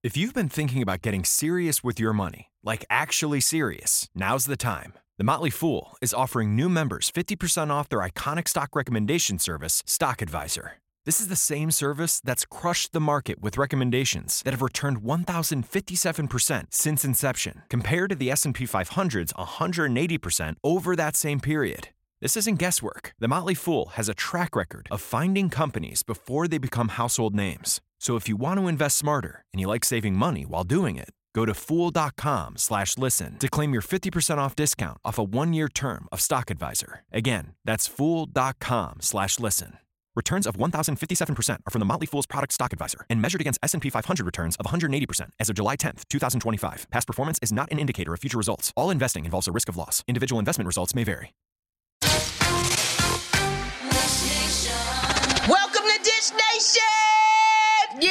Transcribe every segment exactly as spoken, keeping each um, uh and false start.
If you've been thinking about getting serious with your money, like actually serious, now's the time. The Motley Fool is offering new members fifty percent off their iconic stock recommendation service, Stock Advisor. This is the same service that's crushed the market with recommendations that have returned one thousand fifty-seven percent since inception, compared to the S and P five hundred's one hundred eighty percent over that same period. This isn't guesswork. The Motley Fool has a track record of finding companies before they become household names. So if you want to invest smarter and you like saving money while doing it, go to fool.com slash listen to claim your fifty percent off discount off a one-year term of Stock Advisor. Again, that's fool.com slash listen. Returns of one thousand fifty-seven percent are from the Motley Fool's product Stock Advisor and measured against S and P five hundred returns of one hundred eighty percent as of July tenth, twenty twenty-five. Past performance is not an indicator of future results. All investing involves a risk of loss. Individual investment results may vary. Welcome to Dish Nation! Yeah!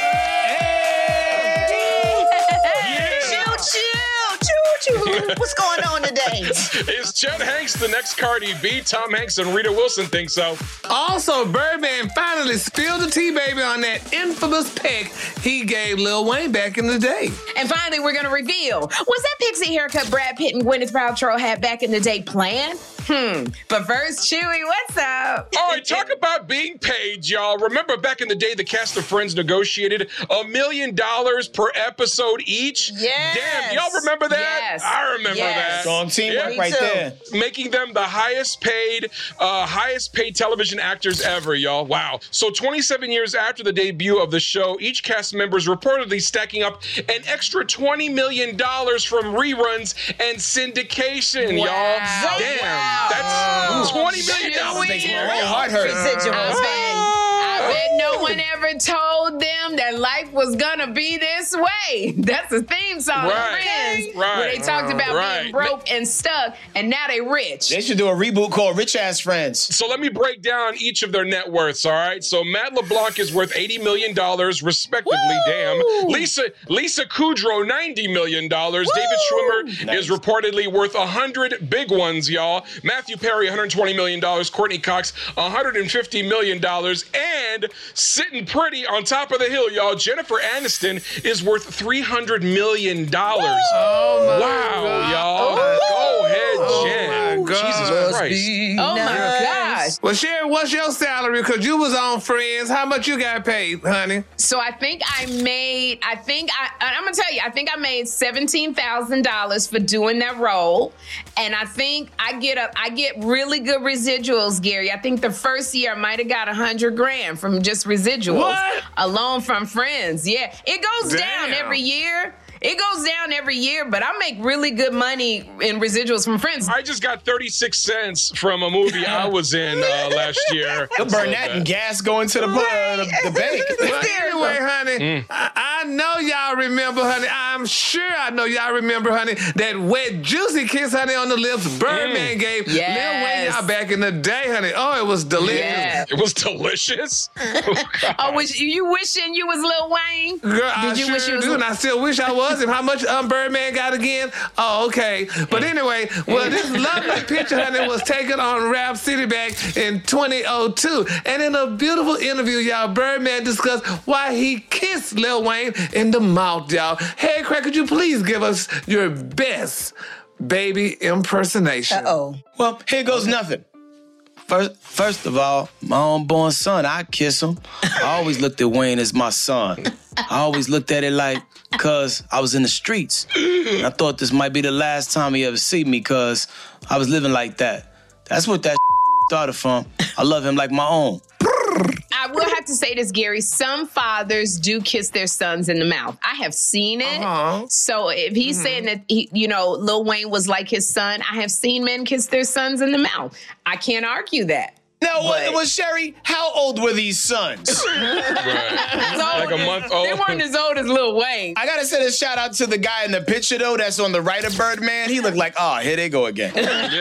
Yeah! Choo choo! Choo choo! What's going on today? Is Chet Hanks the next Cardi B? Tom Hanks and Rita Wilson think so. Also, Birdman finally spilled the tea, baby, on that infamous peck he gave Lil Wayne back in the day. And finally, we're going to reveal, was that pixie haircut Brad Pitt and Gwyneth Paltrow had back in the day planned? Hmm. But first, Chewy, what's up? All right, talk about being paid, y'all. Remember back in the day, the cast of Friends negotiated a million dollars per episode each? Yes. Damn, y'all remember that? Yes. I remember Yes. that. Strong teamwork Me right too. there. Making them the highest paid, uh, highest paid television actors ever, y'all. Wow. So twenty-seven years after the debut of the show, each cast member is reportedly stacking up an extra twenty million dollars from reruns and syndication, Wow. y'all. Damn. Wow. That's twenty million dollars. Makes Maria heart hurt. Residuals, Ah. baby. I bet no one ever told them that life was gonna be this way. That's a theme song, Right. Friends, Right. where they talked about Right. being broke and stuck, and now they rich. They should do a reboot called Rich Ass Friends. So let me break down each of their net worths, all right? So Matt LeBlanc is worth eighty million dollars, respectively. Woo! Damn. Lisa Lisa Kudrow, ninety million dollars. David Schwimmer Nice. is reportedly worth one hundred big ones, y'all. Matthew Perry, one hundred twenty million dollars. Courtney Cox, one hundred fifty million dollars. And sitting pretty on top of the hill, y'all, Jennifer Aniston is worth three hundred million dollars. Oh, my Wow, God. y'all. Go ahead, Jen. my God. Jesus Christ. Oh my gosh. Well, Sherry, what's your salary? Because you was on Friends. How much you got paid, honey? So I think I made, I think I, I'm gonna tell you, I think I made seventeen thousand dollars for doing that role. And I think I get a, I get really good residuals, Gary. I think the first year I might have got a hundred grand from just residuals. What? Alone from Friends. Yeah. It goes down Damn. every year. It goes down every year, but I make really good money in residuals from Friends. I just got thirty-six cents from a movie I was in uh, last year. They'll burn that and gas going to the, uh, the, the bank. Well, anyway, honey, Mm. I, I know y'all remember, honey. I'm sure I know y'all remember, honey, that wet, juicy kiss, honey, on the lips Birdman gave Lil Yes. Wayne y'all back in the day, honey. Oh, it was delicious. Yeah. It was delicious. Oh, was you wishing you was Lil Wayne? Girl, I Did you sure wish you was do, and I still wish I was. And how much um, Birdman got again? Oh, okay. But anyway, well, this lovely picture, honey, was taken on Rap City back in twenty oh two. And in a beautiful interview, y'all, Birdman discussed why he kissed Lil Wayne in the mouth, y'all. Hey, Craig, could you please give us your best baby impersonation? Uh-oh. Well, here goes nothing. First, first of all, my unborn son, I kiss him. I always looked at Wayne as my son. I always looked at it like, cause I was in the streets. And I thought this might be the last time he ever see me, cause I was living like that. That's what that started from. I love him like my own. I will have to say this, Gary. Some fathers do kiss their sons in the mouth. I have seen it. Uh-huh. So if he's Mm-hmm. saying that, he, you know, Lil Wayne was like his son, I have seen men kiss their sons in the mouth. I can't argue that. Now, But- well, Sherry, how old were these sons? Right. Like a month old. They weren't as old as Lil Wayne. I gotta send a shout out to the guy in the picture, though, that's on the right of Birdman. He looked like, oh, here they go again.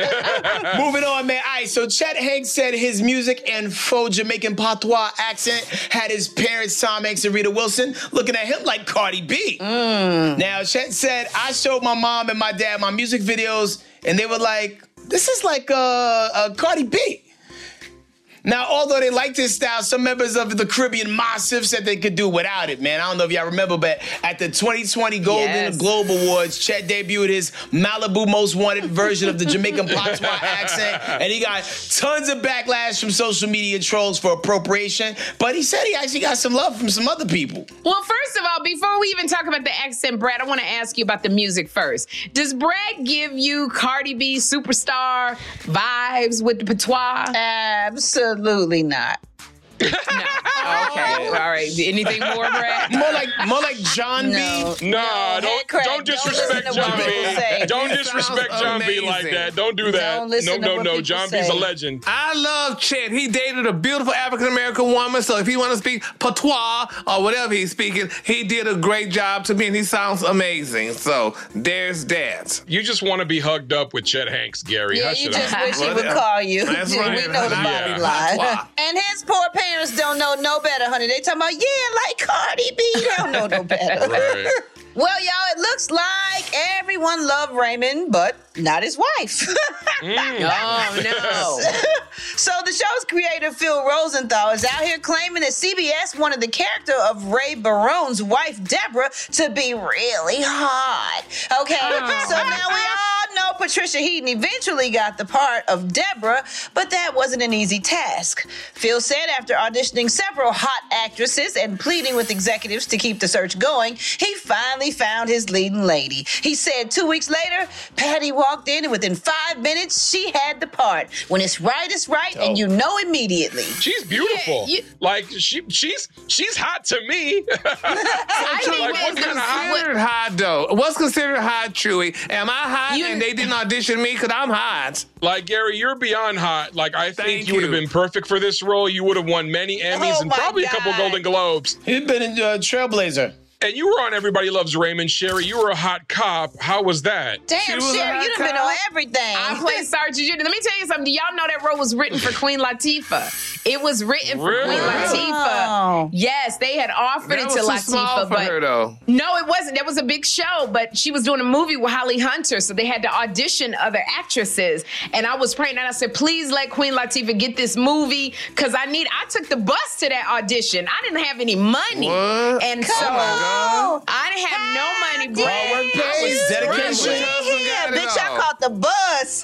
Moving on, man. All right, so Chet Hanks said his music and faux Jamaican patois accent had his parents, Tom Hanks and Rita Wilson, looking at him like Cardi B. Now, Chet said, I showed my mom and my dad my music videos, and they were like, this is like uh, uh, Cardi B. Now, although they liked his style, some members of the Caribbean Massive said they could do without it, man. I don't know if y'all remember, but at the twenty twenty Golden Yes. Globe Awards, Chet debuted his Malibu Most Wanted version of the Jamaican patois accent, and he got tons of backlash from social media trolls for appropriation, but he said he actually got some love from some other people. Well, first of all, before we even talk about the accent, Brad, I want to ask you about the music first. Does Brad give you Cardi B superstar vibes with the patois? Absolutely not. No. Okay. All right. Anything more, Brad? More like more like John No. B. Nah, head don't crack. don't Don't disrespect listen to John what people say. B. Don't He disrespect sounds John B like amazing. that. Don't do that. Don't listen no, to no, what no. people John B's say. a legend. I love Chet. He dated a beautiful African-American woman, so if he want to speak patois or whatever he's speaking, he did a great job to me, and he sounds amazing. So there's that. You just want to be hugged up with Chet Hanks, Gary. Yeah, Hush you it just up. wish he Well, would yeah. call you. That's we right. know the Yeah. body lie. Patois. And his poor parents don't know no better, honey. They talking about, yeah, like Cardi B. They don't know no better. Right. Well, y'all, it looks like everyone loved Raymond, but not his wife. Oh, no. So the show's creator, Phil Rosenthal, is out here claiming that C B S wanted the character of Ray Barone's wife, Deborah, to be really hot. Okay, so now we all know Patricia Heaton eventually got the part of Deborah, but that wasn't an easy task. Phil said after auditioning several hot actresses and pleading with executives to keep the search going, he finally found his leading lady. He said two weeks later, Patty walked in and within five minutes, she had the part. When it's right, it's right, and you know immediately. She's beautiful. Yeah, you- like she, she's she's hot to me. I think like, what that's kind of hot? Considered hot, though. What's considered hot, Chewy? Am I hot You- and they didn't audition me because I'm hot? Like Gary, you're beyond hot. Like I think Thank you would have you. been perfect for this role. You would have won many Emmys Oh and my probably a couple God. Golden Globes. He's been a uh, trailblazer. And you were on Everybody Loves Raymond. Sherry, you were a hot cop. How was that? Damn, She was a Sherry, hot you done been cop. on everything. I played Sergeant Judy. Let me tell you something. Do y'all know that role was written for Queen Latifah? It was written for Really? Queen Latifah. Oh. Yes, they had offered That it was to too Latifah, small for but her, though. no, it wasn't. That was a big show, but she was doing a movie with Holly Hunter, so they had to audition other actresses. And I was praying, and I said, please let Queen Latifah get this movie, because I need. I took the bus to that audition. I didn't have any money, What? and Come so on. I didn't have no money. Bro. Hard work pays, dedication. Yeah, got it bitch, I all. caught the bus.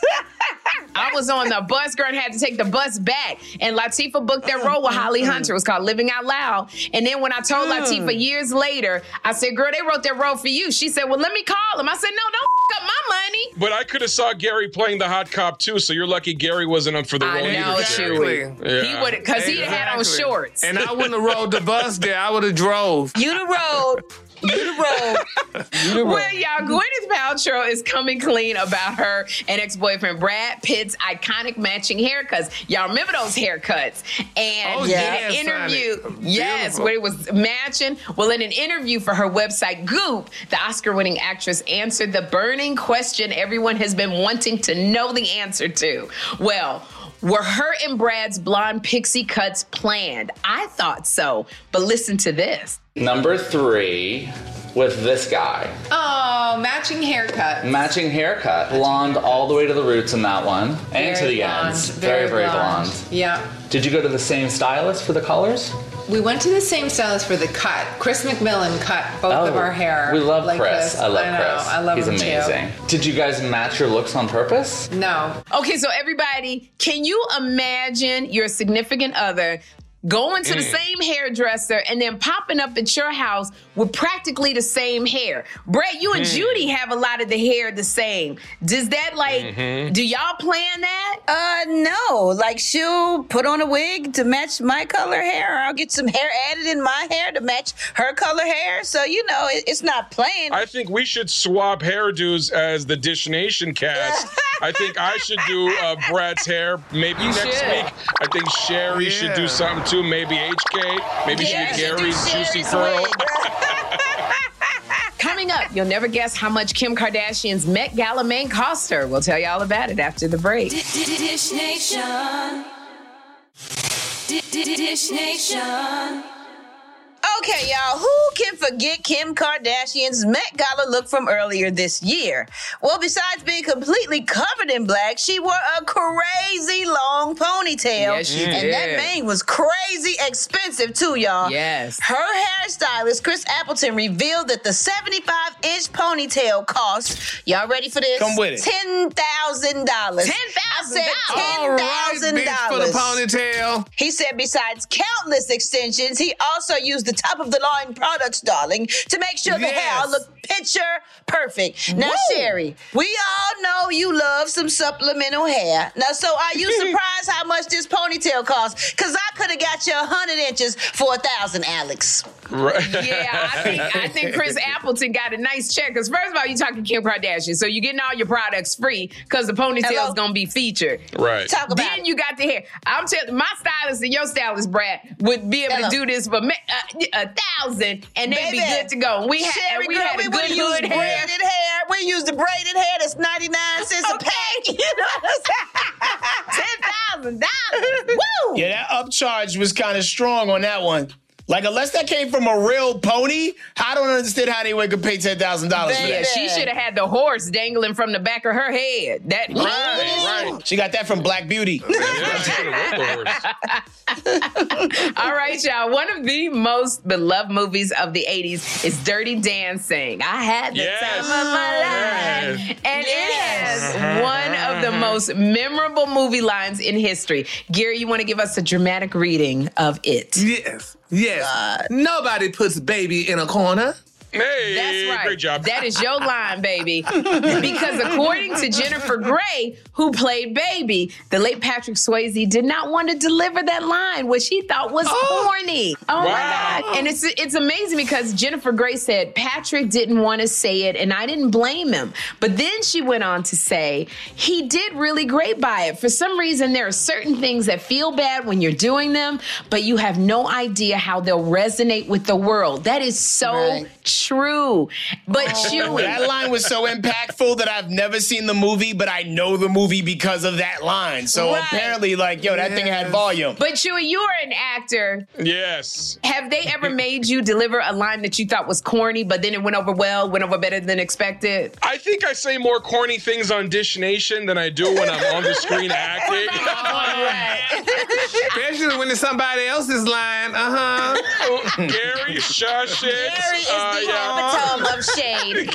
I was on the bus, girl, and had to take the bus back. And Latifah booked that role with Holly Hunter. It was called Living Out Loud. And then when I told Latifah years later, I said, girl, they wrote that role for you. She said, well, let me call him. I said, no, don't f- up my money. But I could have saw Gary playing the hot cop too. So you're lucky Gary wasn't up for the I role know, either. Chewy. Gary. He would, because he had on Exactly. shorts. And I wouldn't have rode the bus there. I would have drove. You the road. You the road. You the road. Well, y'all, Gwyneth Paltrow is coming clean about her and ex-boyfriend Brad Pitt's iconic matching haircuts. Y'all remember those haircuts? And Oh, in yes, an interview, honey. yes, Beautiful. where it was matching. Well, in an interview for her website, Goop, the Oscar-winning actress answered the burning question everyone has been wanting to know the answer to. Well, were her and Brad's blonde pixie cuts planned? I thought so, but listen to this. Number three with this guy. Oh, matching haircut. Matching haircut. Blonde all the way to the roots in that one. And to Very the blonde. ends. Very, very blonde. Yeah. Did you go to the same stylist for the colors? We went to the same stylist for the cut. Chris McMillan cut both of our hair. We love like Chris. this. I love I know. Chris. I love He's him amazing. Did you guys match your looks on purpose? too. No. Okay, so everybody, can you imagine your significant other going to the same hairdresser and then popping up at your house with practically the same hair? Brett, you and Judy have a lot of the hair the same. Does that like, do y'all plan that? Uh, no. Like, she'll put on a wig to match my color hair, or I'll get some hair added in my hair to match her color hair. So, you know, it, it's not planned. I think we should swap hairdos as the Dish Nation cast. I think I should do uh, Brad's hair maybe You next should. week. I think Sherry should do Yeah. something too. Maybe H K. Maybe Yeah, she she do Gary's Juicy Sherry's Curl. wig. Coming up, you'll never guess how much Kim Kardashian's Met Gala main cost her. We'll tell you all about it after the break. Dish Nation. Dish Nation. Okay, y'all, who can forget Kim Kardashian's Met Gala look from earlier this year? Well, besides being completely covered in black, she wore a crazy long ponytail. Yes, she and did. that mane was crazy expensive, too, y'all. Yes. Her hairstylist, Chris Appleton, revealed that the seventy-five inch ponytail cost, y'all ready for this? Come with it. ten thousand dollars. ten thousand dollars. ten thousand All right, bitch, for the ponytail. He said besides countless extensions, he also used the top of the line products, darling, to make sure the Yes. hair looked picture perfect. Now, Woo. Sherry, we all know you love some supplemental hair. Now, so are you surprised how much this ponytail costs? Because I could have got you one hundred inches for a thousand, Alex. Right. Yeah, I think I think Chris Appleton got a nice check. Because first of all, you're talking Kim Kardashian, so you're getting all your products free because the ponytail's Hello? gonna be featured. Right. Talk about Then it. you got the hair. I'm telling my stylist and your stylist, Brad, would be able Hello. to do this for me- uh, a thousand, and they'd be Baby, good to go. And we had Sherry, and we girl, had we a would good have used hood hair. braided hair. We used the braided hair that's ninety-nine cents a Okay. pack. You know what I'm saying? Ten thousand dollars. Woo! Yeah, that upcharge was kind of strong on that one. Like, unless that came from a real pony, I don't understand how anyone could pay ten thousand dollars for Yeah, that. she should have had the horse dangling from the back of her head. That Right, right. She got that from Black Beauty. Yeah, she could have rode the horse. All right, y'all. One of the most beloved movies of the eighties is Dirty Dancing. I had the Yes. time of my life. Yes. And Yes. it has one of the most memorable movie lines in history. Gary, you want to give us a dramatic reading of it? Yes, yes. Nobody puts baby in a corner. Hey, That's right. great job. That is your line, baby. Because according to Jennifer Grey, who played Baby, the late Patrick Swayze did not want to deliver that line, which he thought was Oh. corny. Oh Wow. my God. And it's it's amazing because Jennifer Grey said Patrick didn't want to say it, and I didn't blame him. But then she went on to say he did really great by it. For some reason, there are certain things that feel bad when you're doing them, but you have no idea how they'll resonate with the world. That is so Right. true. But Chewy, That line was so impactful that I've never seen the movie, but I know the movie because of that line. So Right. apparently, like, yo, that thing had Yes. volume. but Chewy, you are an actor. Yes. Have they ever made you deliver a line that you thought was corny, but then it went over well, went over better than expected? I think I say more corny things on Dish Nation than I do when I'm on the screen acting. Especially when it's somebody else's line. Uh-huh. Gary, shush it. Gary is Uh, the yeah. epitome of shade.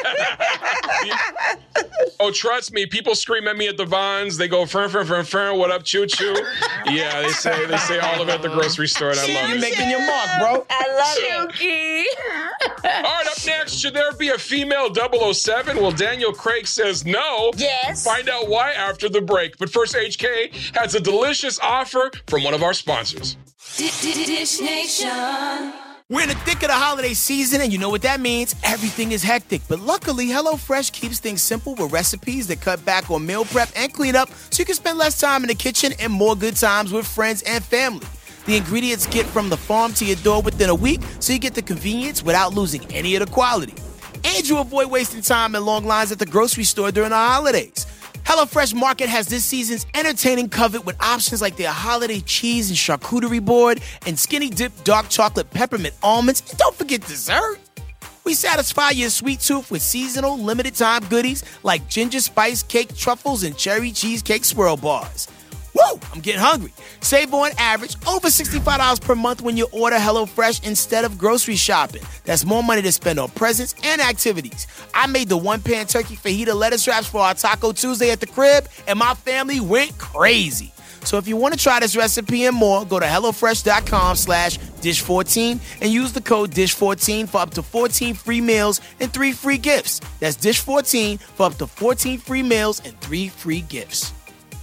Oh, trust me, people scream at me at the Vons. They go, fern, fern, fern, fern, what up, choo choo? Yeah, they say they say all of it at the grocery store, and I love You're it. making your mark, bro. I love it. Chooky. All right, up next, should there be a female double oh seven? Well, Daniel Craig says no. Yes. Find out why after the break. But first, H K has a delicious offer from one of our sponsors. Dish Nation. We're in the thick of the holiday season, and you know what that means. Everything is hectic. But luckily, HelloFresh keeps things simple with recipes that cut back on meal prep and cleanup so you can spend less time in the kitchen and more good times with friends and family. The ingredients get from the farm to your door within a week, so you get the convenience without losing any of the quality. And you avoid wasting time in long lines at the grocery store during the holidays. HelloFresh Market has this season's entertaining covet with options like their holiday cheese and charcuterie board and skinny dip dark chocolate peppermint almonds. And don't forget dessert. We satisfy your sweet tooth with seasonal limited time goodies like ginger spice cake truffles and cherry cheesecake swirl bars. Woo! I'm getting hungry. Save on average over sixty-five dollars per month when you order HelloFresh instead of grocery shopping. That's more money to spend on presents and activities. I made the one-pan turkey fajita lettuce wraps for our Taco Tuesday at the crib, and my family went crazy. So if you want to try this recipe and more, go to HelloFresh.com slash dish14 and use the code dish fourteen for up to fourteen free meals and three free gifts. That's dish fourteen for up to fourteen free meals and three free gifts.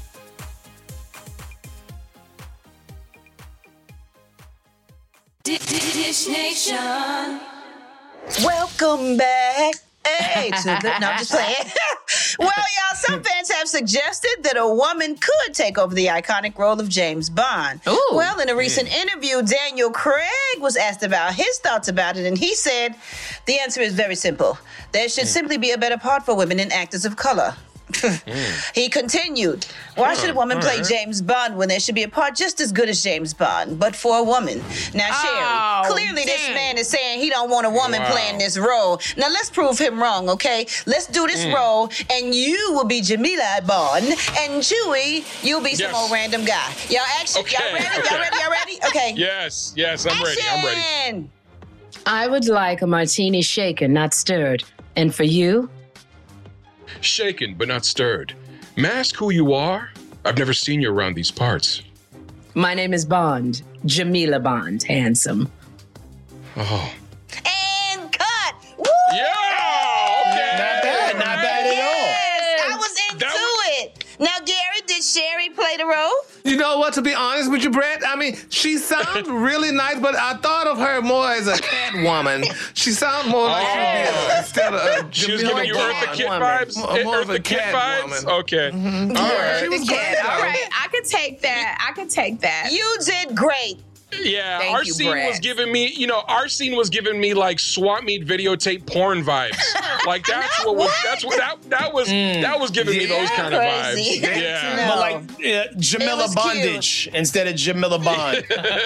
Dish Nation. Welcome back. Hey, to the, no, I'm just playing. Well, y'all, some fans have suggested that a woman could take over the iconic role of James Bond. Ooh. Well, in a recent interview, Daniel Craig was asked about his thoughts about it, and he said, the answer is very simple. There should simply be a better part for women and actors of color. He continued, why should a woman play James Bond when there should be a part just as good as James Bond, but for a woman? Now, Sherry, Oh, clearly this dang. man is saying he don't want a woman Wow. playing this role. Now, let's prove him wrong, okay? Let's do this role, and you will be Jamila Bond, and Chewie, you'll be some Yes. old random guy. Y'all action? Okay. Y'all ready? Y'all ready? Y'all ready? Okay. Yes, yes, I'm ready. I'm ready. Action! I would like a martini shaken, not stirred. And for you? Shaken but not stirred. May I ask who you are? I've never seen you around these parts. My name is Bond. Jamila Bond, handsome. Oh. And cut! Woo! Yeah! Okay. Not bad, not bad at all. Yes, I was into That was- it. Now, Gary, did Sherry play the role? You know what, to be honest with you, Brett, I mean, she sounds really nice, but I thought of her more as a cat woman. She sounds more like Oh. she did instead of a She was Jamila giving you Bond. Eartha Kitt woman. vibes? More- more of Eartha a Kitt cat vibes? woman. Okay. All right. She was The great, cat. though. All right, I could take that. I could take that. You did great. Yeah, Thank our you, scene Brett. was giving me, you know, our scene was giving me like swap meet videotape porn vibes. Like that's what was that's what that that was that was giving me those kind of Crazy. vibes. Yeah. No. But like uh, Jamila It was Bondage instead of Jamila Bond.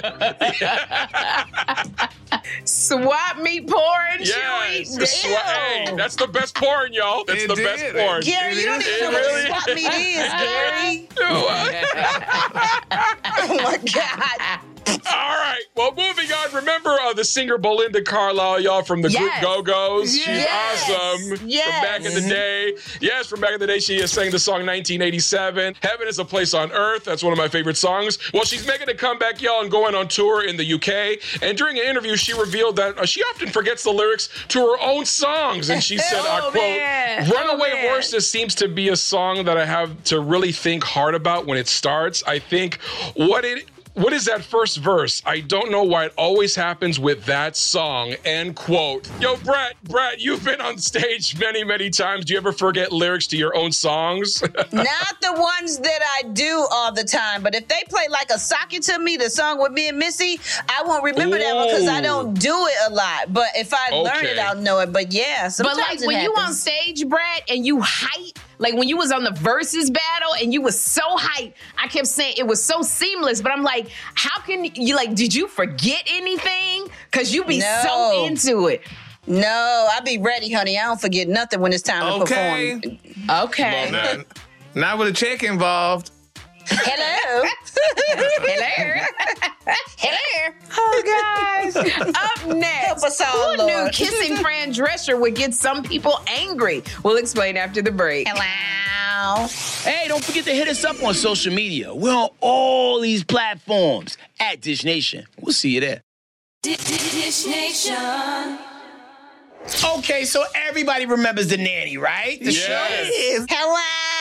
Swap meat porn, Yes. Chewie. The swa- hey, Damn. that's the best porn, y'all. That's It the did. best porn. Gary, you don't It even is. know what Really? a swap meet is, Gary. Oh, my God. All right. Well, moving on. Remember uh, the singer Belinda Carlisle, y'all, from the Yes. group Go-Go's? She's Yes. awesome. Yes. From back in the day. Yes, from back in the day, she sang the song nineteen eighty-seven. Heaven is a Place on Earth. That's one of my favorite songs. Well, she's making a comeback, y'all, and going on tour in the U K. And during an interview, she revealed that uh, she often forgets the lyrics to her own songs. And she said, I Oh, quote, man. Runaway Oh, man. Horses seems to be a song that I have to really think hard about when it starts. I think what it What is that first verse? I don't know why it always happens with that song. End quote. Yo, Brett, Brett, you've been on stage many, many times. Do you ever forget lyrics to your own songs? Not the ones that I do all the time, but if they play like a socket to me, the song with me and Missy, I won't remember that one because I don't do it a lot. But if I learn Okay. it, I'll know it. But yeah, But sometimes like it when you on happens. stage, Brett, and you hype, like when you was on the versus battle and you was so hype, I kept saying it was so seamless. But I'm like, how can you like? Did you forget anything? Cause you be No. so into it. No, I be ready, honey. I don't forget nothing when it's time Okay. to perform. Okay. Not, not with a check involved. Hello. Hello. Hello. Oh, guys. Up next, Help us all, who knew Lord. kissing Fran Drescher would get some people angry? We'll explain after the break. Hello. Hey, don't forget to hit us up on social media. We're on all these platforms at Dish Nation. We'll see you there. Dish Nation. Okay, so everybody remembers The Nanny, right? The Yes. show. Hello.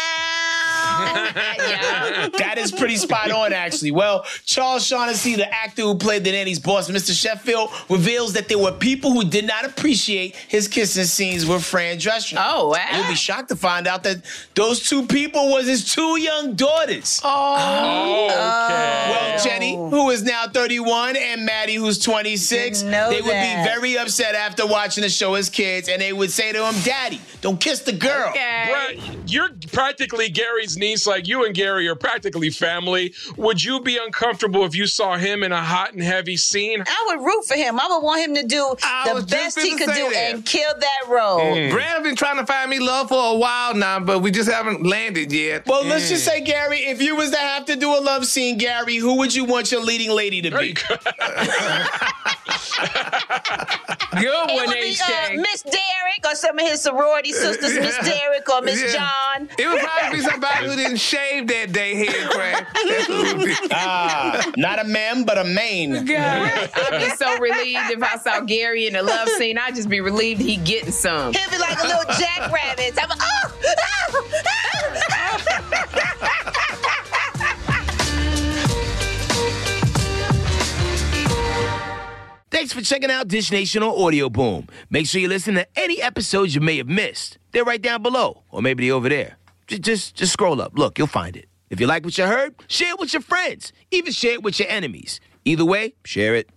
Yeah. That is pretty spot on, actually. Well, Charles Shaughnessy, the actor who played the nanny's boss, Mister Sheffield, reveals that there were people who did not appreciate his kissing scenes with Fran Drescher. Oh, wow. You'll be shocked to find out that those two people was his two young daughters. Oh, okay. Well, Jenny, who is now thirty-one, and Maddie, who's twenty-six, Didn't know they would that. be very upset after watching the show as kids, and they would say to him, Daddy, don't kiss the girl. Okay. Brett, you're practically Gary's niece. Like you and Gary are practically family. Would you be uncomfortable if you saw him in a hot and heavy scene? I would root for him. I would want him to do I the was just best he finna could say do that. and kill that role. Brad been trying to find me love for a while now, but we just haven't landed yet. Well, let's just say, Gary, if you was to have to do a love scene, Gary, who would you want your leading lady to be? Good It one, would be H uh, K. Miss Derrick or some of his sorority sisters, Miss Derrick or Miss Yeah. John. It would probably be somebody who didn't shave that day, head crack. That's who it would be. Ah, not a man, but a main. God, I'd be so relieved if I saw Gary in a love scene. I'd just be relieved he getting some. He'll be like a little jackrabbit. I'm like, oh, oh, Thanks for checking out Dish Nation on Audio Boom. Make sure you listen to any episodes you may have missed. They're right down below, or maybe they're over there. Just, just, just scroll up. Look, you'll find it. If you like what you heard, share it with your friends. Even share it with your enemies. Either way, share it.